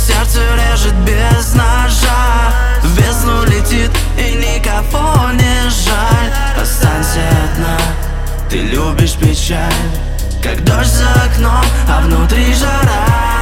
сердце режет без ножа. В бездну летит и никого не жаль. Останься одна, ты любишь печаль, как дождь за окном, а внутри жара.